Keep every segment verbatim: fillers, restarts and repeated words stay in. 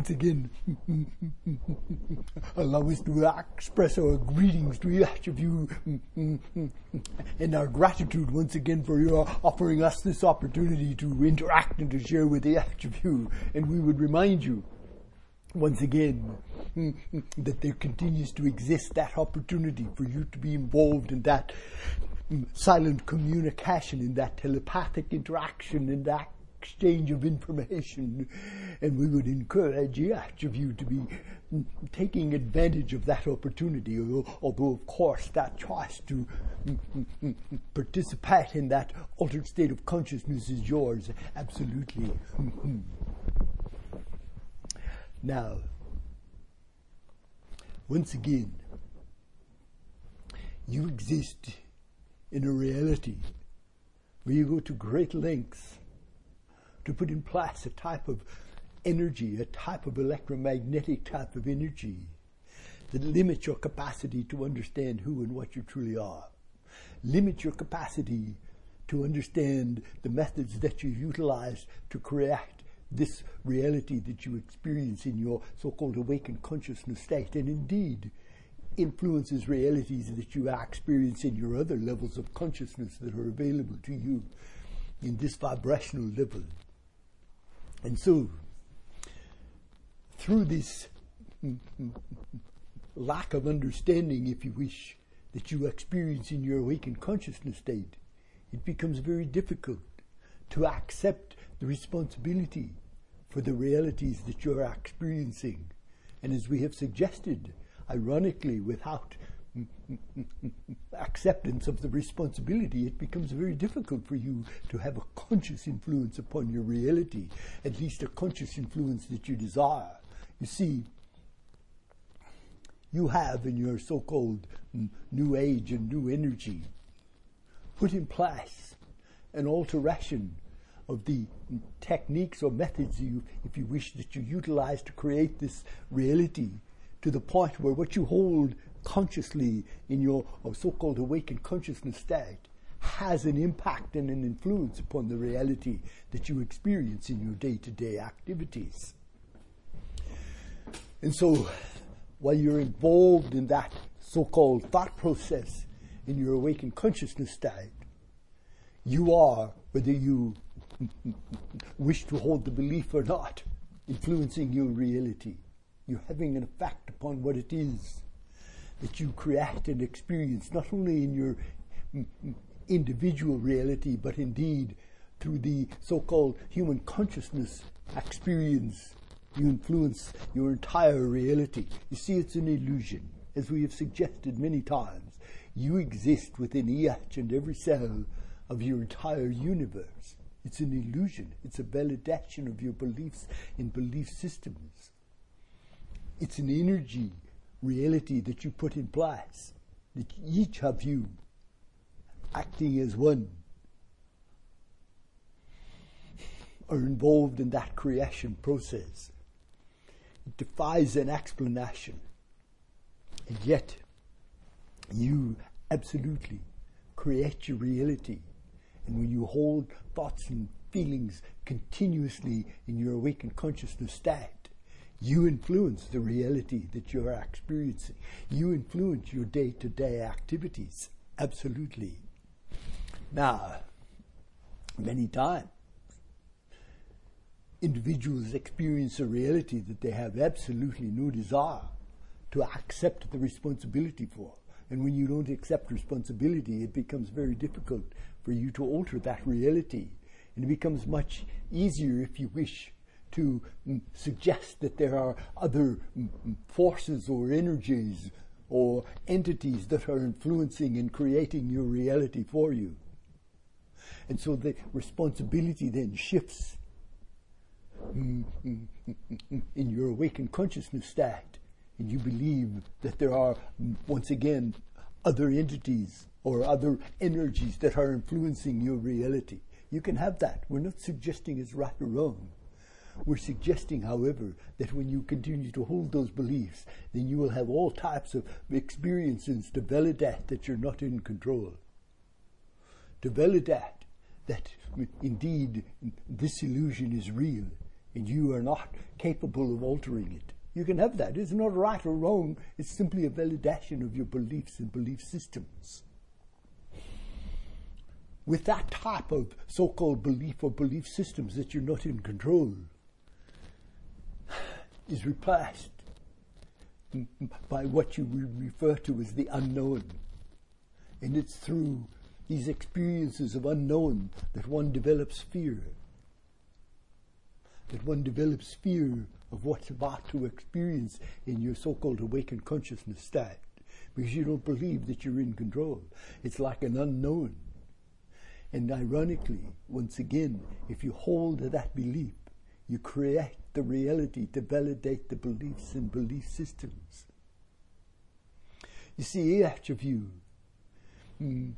once again allow us to express our greetings to each of you and our gratitude once again for your offering us this opportunity to interact and to share with each of you. And we would remind you once again that there continues to exist that opportunity for you to be involved in that silent communication, in that telepathic interaction, in that exchange of information. And we would encourage each of you to be taking advantage of that opportunity, although of course that choice to participate in that altered state of consciousness is yours, absolutely. Now, once again, you exist in a reality where you go to great lengths to put in place a type of energy, a type of electromagnetic type of energy that limits your capacity to understand who and what you truly are. Limit your capacity to understand the methods that you utilize to create this reality that you experience in your so-called awakened consciousness state, and indeed influences realities that you experience in your other levels of consciousness that are available to you in this vibrational level. And so, through this lack of understanding, if you wish, that you experience in your awakened consciousness state, it becomes very difficult to accept the responsibility for the realities that you're experiencing. And as we have suggested, ironically, without acceptance of the responsibility, it becomes very difficult for you to have a conscious influence upon your reality, at least a conscious influence that you desire. You see, you have in your so-called new age and new energy put in place an alteration of the techniques or methods, you, if you wish, that you utilize to create this reality, to the point where what you hold consciously in your so-called awakened consciousness state has an impact and an influence upon the reality that you experience in your day-to-day activities. And so, while you're involved in that so-called thought process in your awakened consciousness state, you are, whether you wish to hold the belief or not, influencing your reality. You're having an effect upon what it is that you create and experience, not only in your individual reality, but indeed through the so-called human consciousness experience. You influence your entire reality. You see, it's an illusion. As we have suggested many times, you exist within each and every cell of your entire universe. It's an illusion. It's a validation of your beliefs in belief systems. It's an energy reality that you put in place, that each of you, acting as one, are involved in that creation process. It defies an explanation. And yet, you absolutely create your reality. And when you hold thoughts and feelings continuously in your awakened consciousness state, you influence the reality that you are experiencing. You influence your day-to-day activities. Absolutely. Now, many times, individuals experience a reality that they have absolutely no desire to accept the responsibility for. And when you don't accept responsibility, it becomes very difficult for you to alter that reality. And it becomes much easier, if you wish, to mm, suggest that there are other mm, forces or energies or entities that are influencing and creating your reality for you. And so the responsibility then shifts mm, mm, mm, in your awakened consciousness state, and you believe that there are, mm, once again, other entities or other energies that are influencing your reality. You can have that. We're not suggesting it's right or wrong. We're suggesting, however, that when you continue to hold those beliefs, then you will have all types of experiences to validate that you're not in control. To validate that indeed this illusion is real, and you are not capable of altering it. You can have that. It's not right or wrong. It's simply a validation of your beliefs and belief systems. With that type of so-called belief or belief systems that you're not in control is replaced by what you refer to as the unknown. And it's through these experiences of unknown that one develops fear. That one develops fear of what's about to experience in your so-called awakened consciousness state, because you don't believe that you're in control. It's like an unknown. And ironically, once again, if you hold to that belief, you create the reality to validate the beliefs and belief systems. You see, each of you mm,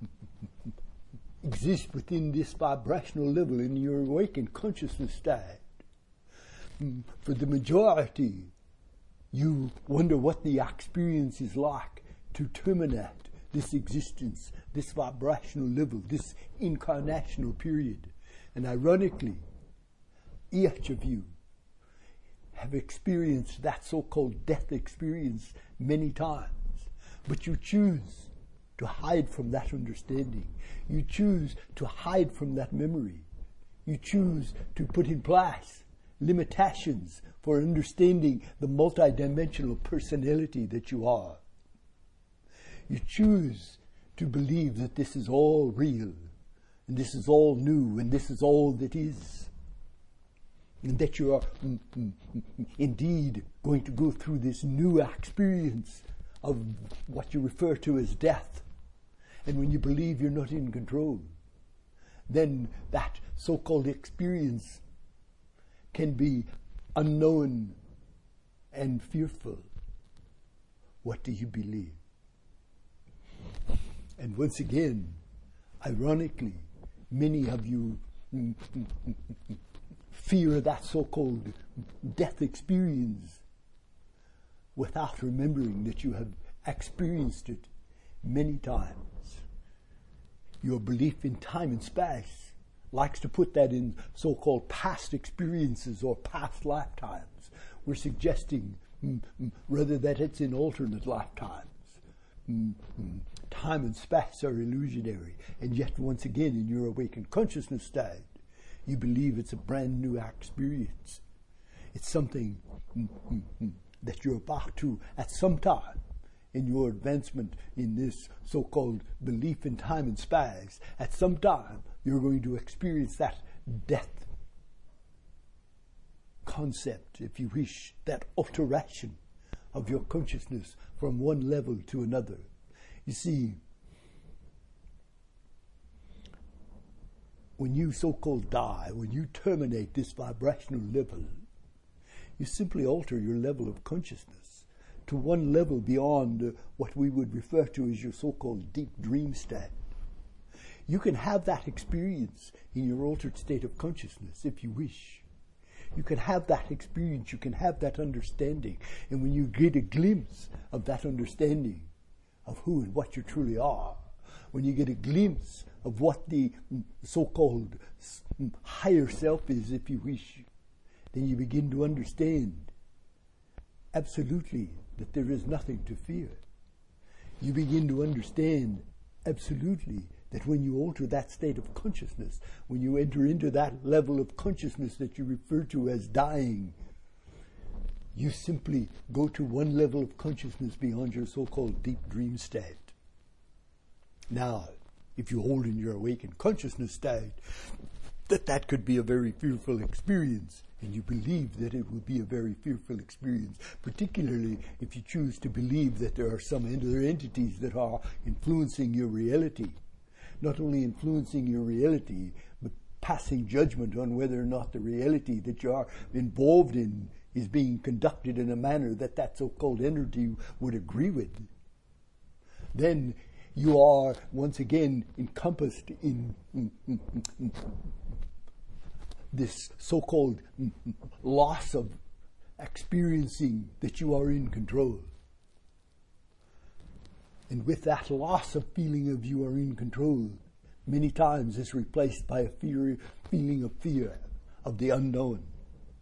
exist within this vibrational level in your awakened consciousness state. Mm, for the majority, you wonder what the experience is like to terminate this existence, this vibrational level, this incarnational period. And ironically, each of you have experienced that so-called death experience many times, but you choose to hide from that understanding. You choose to hide from that memory. You choose to put in place limitations for understanding the multidimensional personality that you are. You choose to believe that this is all real, and this is all new, and this is all that is. And that you are mm, mm, mm, indeed going to go through this new experience of what you refer to as death. And when you believe you're not in control, then that so-called experience can be unknown and fearful. What do you believe? And once again, ironically, many of you mm, mm, mm, mm, fear that so-called death experience without remembering that you have experienced it many times. Your belief in time and space likes to put that in so-called past experiences or past lifetimes. We're suggesting mm, mm, rather that it's in alternate lifetimes. Mm, mm. Time and space are illusionary, and yet once again in your awakened consciousness state, you believe it's a brand new experience. It's something mm, mm, mm, that you're about to, at some time in your advancement in this so-called belief in time and space, at some time you're going to experience that death concept, if you wish, that alteration of your consciousness from one level to another. You see, when you so-called die, when you terminate this vibrational level, you simply alter your level of consciousness to one level beyond uh, what we would refer to as your so-called deep dream state. You can have that experience in your altered state of consciousness if you wish. You can have that experience, you can have that understanding, and when you get a glimpse of that understanding of who and what you truly are, when you get a glimpse of what the so-called higher self is, if you wish, then you begin to understand absolutely that there is nothing to fear. You begin to understand absolutely that when you alter that state of consciousness, when you enter into that level of consciousness that you refer to as dying, you simply go to one level of consciousness beyond your so-called deep dream state. Now, if you hold in your awakened consciousness state that that could be a very fearful experience, and you believe that it will be a very fearful experience, particularly if you choose to believe that there are some other entities that are influencing your reality, not only influencing your reality, but passing judgment on whether or not the reality that you are involved in is being conducted in a manner that that so-called entity would agree with, then you are once again encompassed in, in, in, in this so-called loss of experiencing that you are in control. And with that loss of feeling of you are in control, many times is replaced by a fear, feeling of fear of the unknown.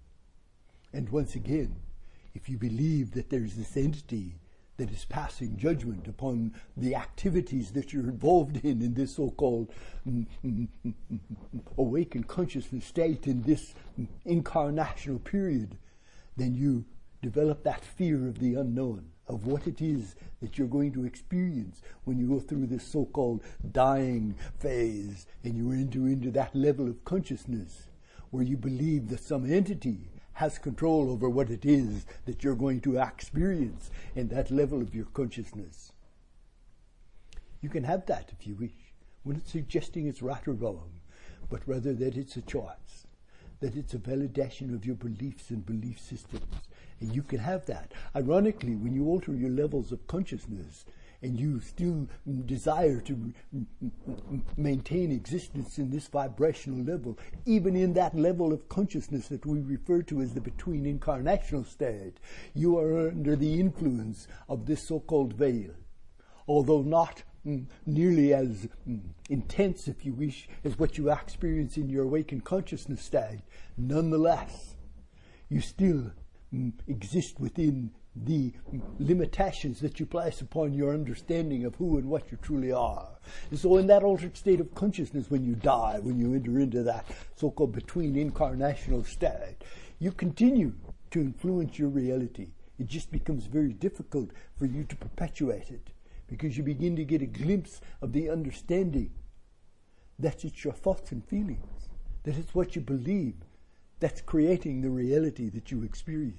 And once again, if you believe that there's this entity that is passing judgment upon the activities that you're involved in in this so-called mm, mm, mm, mm, awakened consciousness state in this mm, incarnational period, then you develop that fear of the unknown, of what it is that you're going to experience when you go through this so-called dying phase and you enter into that level of consciousness where you believe that some entity has control over what it is that you're going to experience in that level of your consciousness. You can have that if you wish. We're not suggesting it's right or wrong, but rather that it's a choice, that it's a validation of your beliefs and belief systems. And you can have that. Ironically, when you alter your levels of consciousness and you still desire to maintain existence in this vibrational level, even in that level of consciousness that we refer to as the between incarnational state, you are under the influence of this so-called veil. Although not mm, nearly as mm, intense, if you wish, as what you experience in your awakened consciousness state, nonetheless, you still mm, exist within the limitations that you place upon your understanding of who and what you truly are. And so in that altered state of consciousness, when you die, when you enter into that so-called between incarnational state, you continue to influence your reality. It just becomes very difficult for you to perpetuate it, because you begin to get a glimpse of the understanding that it's your thoughts and feelings, that it's what you believe that's creating the reality that you experience.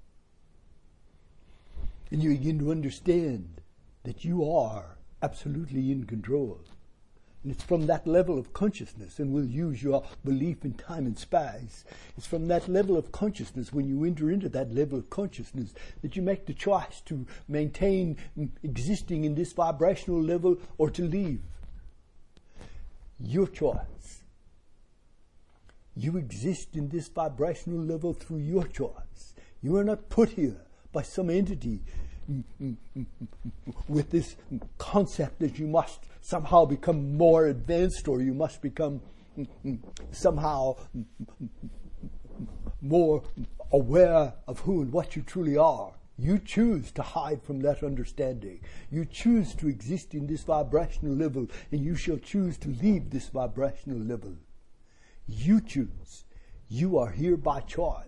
And you begin to understand that you are absolutely in control. And it's from that level of consciousness, and we'll use your belief in time and space, it's from that level of consciousness, when you enter into that level of consciousness, that you make the choice to maintain existing in this vibrational level or to leave. Your choice. You exist in this vibrational level through your choice. You are not put here by some entity with this concept that you must somehow become more advanced, or you must become somehow more aware of who and what you truly are. You choose to hide from that understanding. You choose to exist in this vibrational level, and you shall choose to leave this vibrational level. You choose. You are here by choice.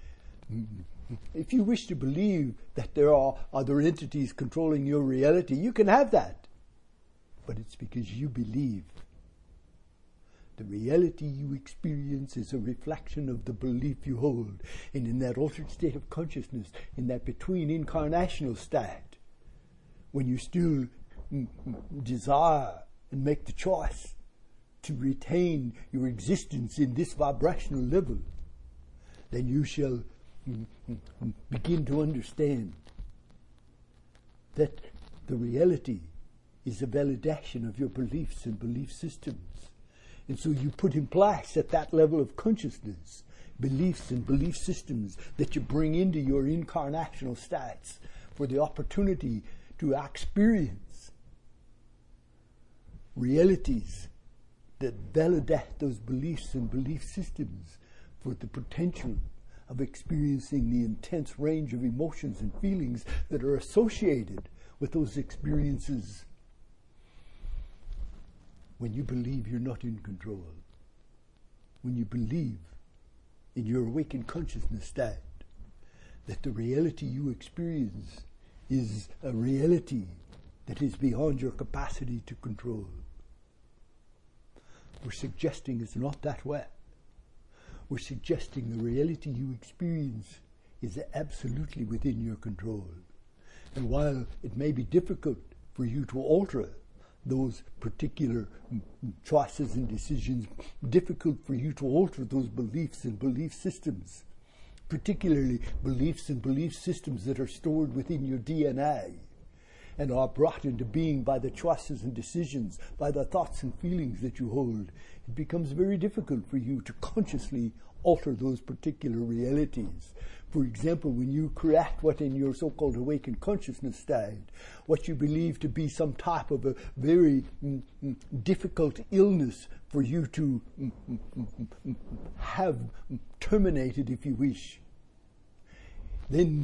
If you wish to believe that there are other entities controlling your reality, you can have that. But it's because you believe. The reality you experience is a reflection of the belief you hold. And in that altered state of consciousness, in that between incarnational state, when you still mm, desire and make the choice to retain your existence in this vibrational level, then you shall begin to understand that the reality is a validation of your beliefs and belief systems. And so you put in place at that level of consciousness beliefs and belief systems that you bring into your incarnational states for the opportunity to experience realities that validate those beliefs and belief systems for the potential of experiencing the intense range of emotions and feelings that are associated with those experiences. When you believe you're not in control, when you believe in your awakened consciousness state that the reality you experience is a reality that is beyond your capacity to control. We're suggesting it's not that way. We're suggesting the reality you experience is absolutely within your control. And while it may be difficult for you to alter those particular choices and decisions, difficult for you to alter those beliefs and belief systems, particularly beliefs and belief systems that are stored within your D N A and are brought into being by the choices and decisions, by the thoughts and feelings that you hold, it becomes very difficult for you to consciously alter those particular realities. For example, when you create what in your so-called awakened consciousness state, what you believe to be some type of a very mm, mm, difficult illness for you to mm, mm, mm, have terminated, if you wish, then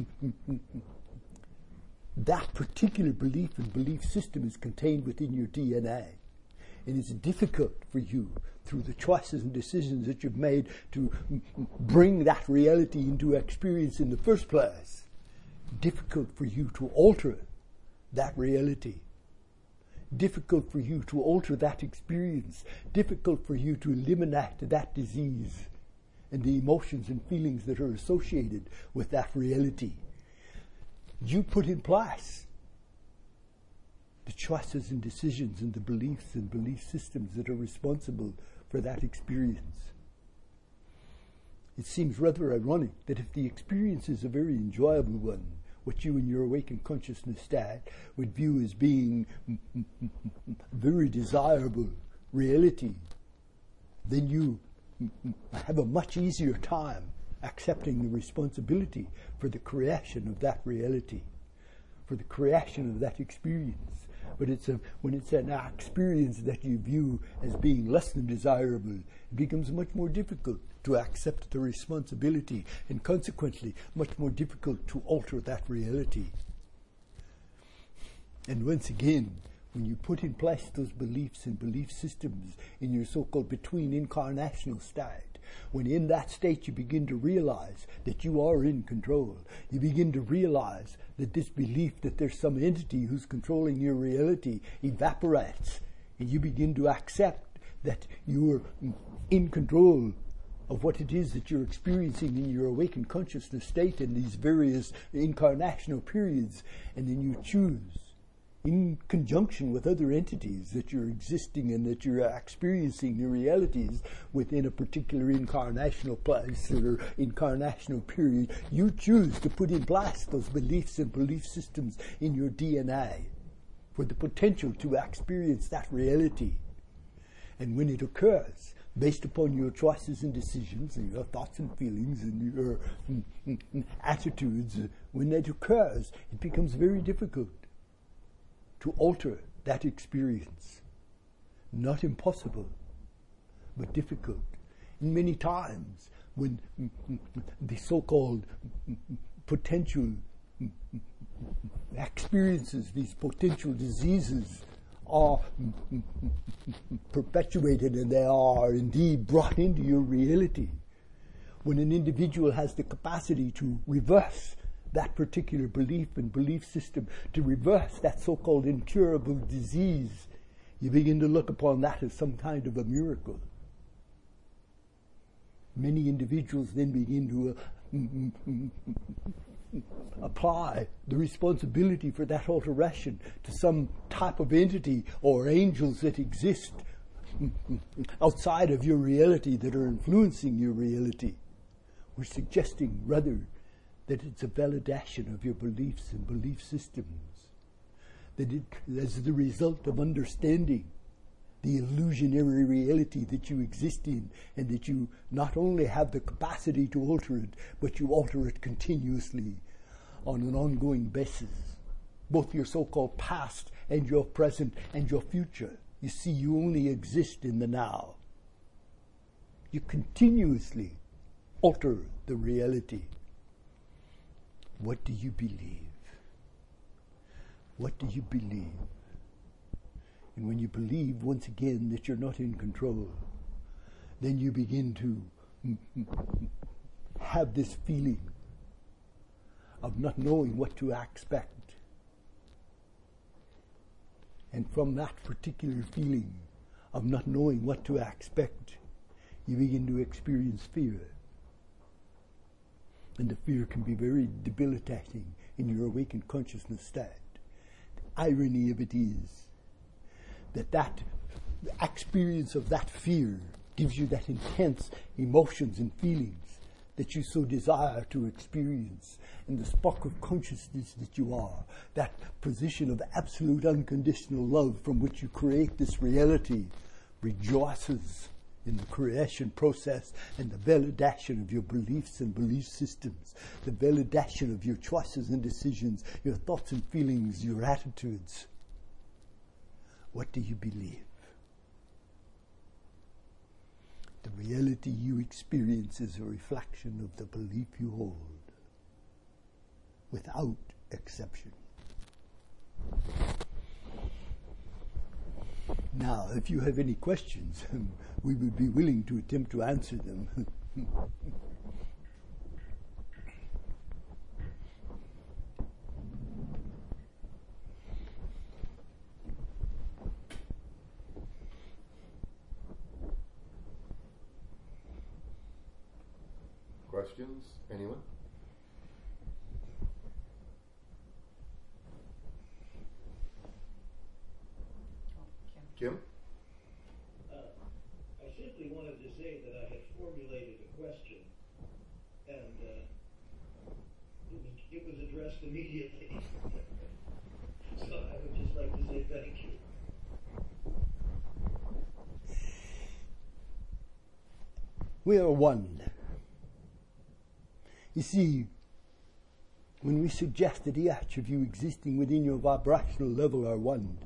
that particular belief and belief system is contained within your D N A. And it's difficult for you, through the choices and decisions that you've made, to bring that reality into experience in the first place. Difficult for you to alter that reality. Difficult for you to alter that experience. Difficult for you to eliminate that disease and the emotions and feelings that are associated with that reality. You put in place the choices and decisions and the beliefs and belief systems that are responsible for that experience. It seems rather ironic that if the experience is a very enjoyable one, what you in your awakened consciousness state would view as being very desirable reality, then you have a much easier time accepting the responsibility for the creation of that reality, for the creation of that experience. But it's a, when it's an experience that you view as being less than desirable, it becomes much more difficult to accept the responsibility, and consequently much more difficult to alter that reality. And once again, when you put in place those beliefs and belief systems in your so-called between incarnational state, when in that state you begin to realize that you are in control, you begin to realize that this belief that there's some entity who's controlling your reality evaporates, and you begin to accept that you're in control of what it is that you're experiencing in your awakened consciousness state in these various incarnational periods, and then you choose, in conjunction with other entities, that you're existing and that you're experiencing the realities within a particular incarnational place or incarnational period. You choose to put in place those beliefs and belief systems in your D N A for the potential to experience that reality. And when it occurs, based upon your choices and decisions and your thoughts and feelings and your mm, mm, mm, attitudes, when that occurs, it becomes very difficult to alter that experience. Not impossible, but difficult. And many times, when mm, mm, the so-called mm, mm, potential mm, mm, experiences, these potential diseases, are mm, mm, mm, perpetuated and they are indeed brought into your reality, when an individual has the capacity to reverse that particular belief and belief system, to reverse that so-called incurable disease, you begin to look upon that as some kind of a miracle. Many individuals then begin to uh, mm, mm, mm, apply the responsibility for that alteration to some type of entity or angels that exist outside of your reality that are influencing your reality. We're suggesting rather that it's a validation of your beliefs and belief systems, that it as the result of understanding the illusionary reality that you exist in, and that you not only have the capacity to alter it, but you alter it continuously on an ongoing basis, both your so-called past and your present and your future. You see, you only exist in the now. You continuously alter the reality. What do you believe? What do you believe? And when you believe, once again, that you're not in control, then you begin to have this feeling of not knowing what to expect. And from that particular feeling of not knowing what to expect, you begin to experience fear. And the fear can be very debilitating in your awakened consciousness state. The irony of it is that that experience of that fear gives you that intense emotions and feelings that you so desire to experience. And the spark of consciousness that you are, that position of absolute unconditional love from which you create this reality, rejoices in the creation process and the validation of your beliefs and belief systems, the validation of your choices and decisions, your thoughts and feelings, your attitudes. What do you believe? The reality you experience is a reflection of the belief you hold. without exception. Now, if you have any questions, we would be willing to attempt to answer them. Questions? Anyone? Kim? Uh, I simply wanted to say that I had formulated a question, and uh, it, was, it was addressed immediately. So I would just like to say thank you. We are one. You see, when we suggest that each of you existing within your vibrational level are one,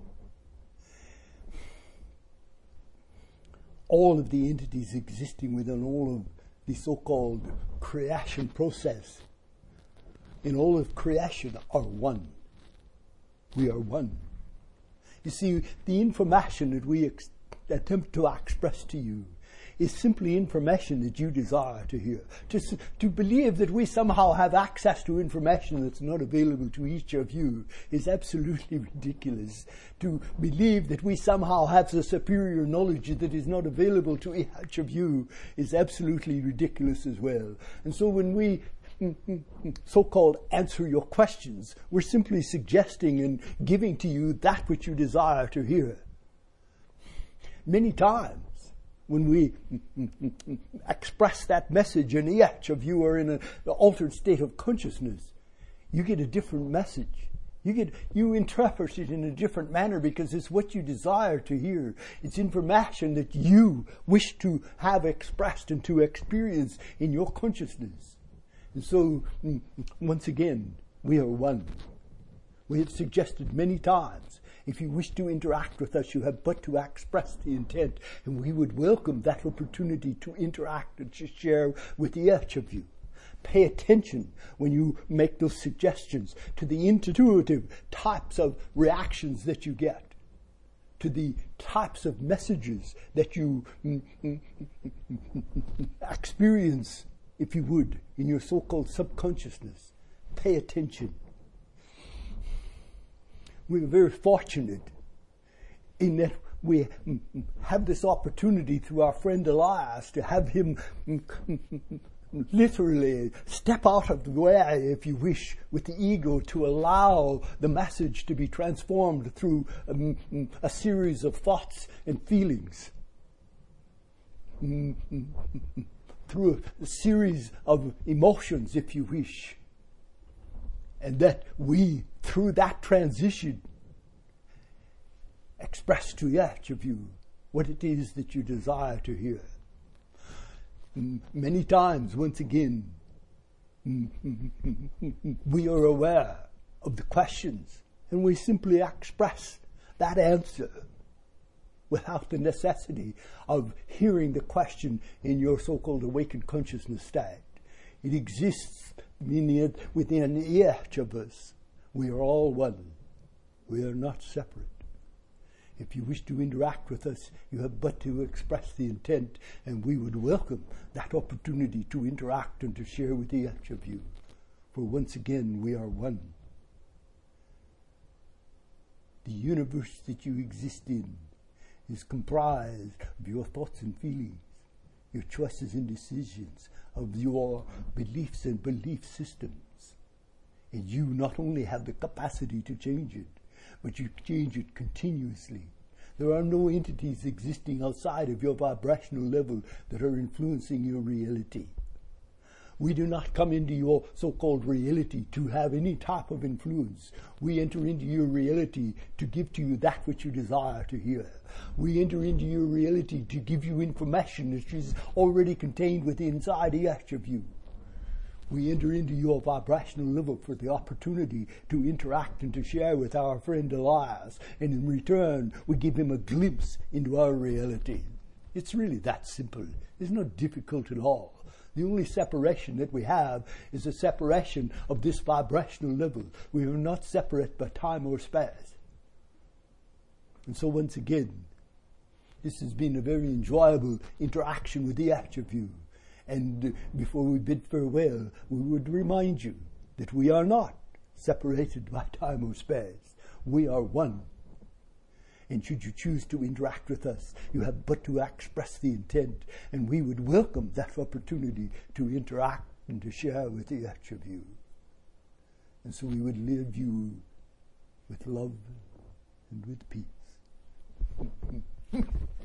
all of the entities existing within all of the so-called creation process, in all of creation, are one. We are one. You see, the information that we ex- attempt to express to you is simply information that you desire to hear. To, to believe that we somehow have access to information that's not available to each of you is absolutely ridiculous. To believe that we somehow have the superior knowledge that is not available to each of you is absolutely ridiculous as well. And so when we so-called answer your questions, we're simply suggesting and giving to you that which you desire to hear. Many times, when we express that message and each of you are in an altered state of consciousness, you get a different message. You get, you interpret it in a different manner because it's what you desire to hear. It's information that you wish to have expressed and to experience in your consciousness. And so, once again, we are one. We have suggested many times, if you wish to interact with us, you have but to express the intent, and we would welcome that opportunity to interact and to share with each of you. Pay attention when you make those suggestions to the intuitive types of reactions that you get, to the types of messages that you experience, if you would, in your so-called subconsciousness. Pay attention. We're very fortunate in that we have this opportunity through our friend Elias to have him literally step out of the way, if you wish, with the ego to allow the message to be transformed through um, a series of thoughts and feelings, through a series of emotions, if you wish. And that we, through that transition, express to each of you what it is that you desire to hear. Many times, once again, we are aware of the questions and we simply express that answer without the necessity of hearing the question in your so-called awakened consciousness state. It exists within each of us. We are all one. We are not separate. If you wish to interact with us, you have but to express the intent, and we would welcome that opportunity to interact and to share with each of you. For once again, we are one. The universe that you exist in is comprised of your thoughts and feelings, your choices and decisions, of your beliefs and belief systems. And you not only have the capacity to change it, but you change it continuously. There are no entities existing outside of your vibrational level that are influencing your reality. We do not come into your so-called reality to have any type of influence. We enter into your reality to give to you that which you desire to hear. We enter into your reality to give you information that is already contained within inside each of you. We enter into your vibrational level for the opportunity to interact and to share with our friend Elias, and in return we give him a glimpse into our reality. It's really that simple. It's not difficult at all. The only separation that we have is a separation of this vibrational level. We are not separate by time or space. And so once again, this has been a very enjoyable interaction with the Attribute. And uh, before we bid farewell, we would remind you that we are not separated by time or space. We are one. And should you choose to interact with us, you have but to express the intent, and we would welcome that opportunity to interact and to share with the Attribute. And so we would leave you with love and with peace.